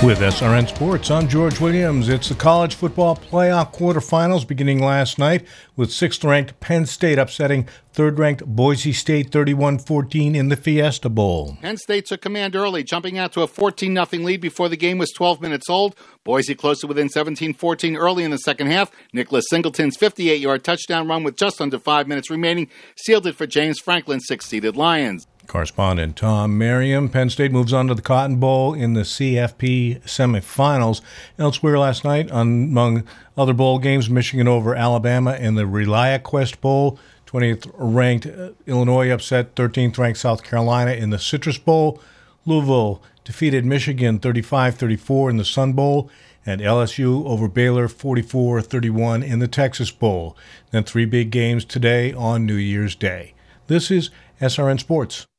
With SRN Sports, I'm George Williams. It's the college football playoff quarterfinals beginning last night with 6th-ranked Penn State upsetting 3rd-ranked Boise State 31-14 in the Fiesta Bowl. Penn State took command early, jumping out to a 14-0 lead before the game was 12 minutes old. Boise closed to within 17-14 early in the second half. Nicholas Singleton's 58-yard touchdown run with just under 5 minutes remaining sealed it for James Franklin's 6th-seeded Lions. Correspondent Tom Merriam. Penn State moves on to the Cotton Bowl in the CFP semifinals. Elsewhere last night, among other bowl games, Michigan over Alabama in the ReliaQuest Bowl. 20th-ranked Illinois upset 13th-ranked South Carolina in the Citrus Bowl. Louisville defeated Michigan 35-34 in the Sun Bowl. And LSU over Baylor 44-31 in the Texas Bowl. Then 3 big games today on New Year's Day. This is SRN Sports.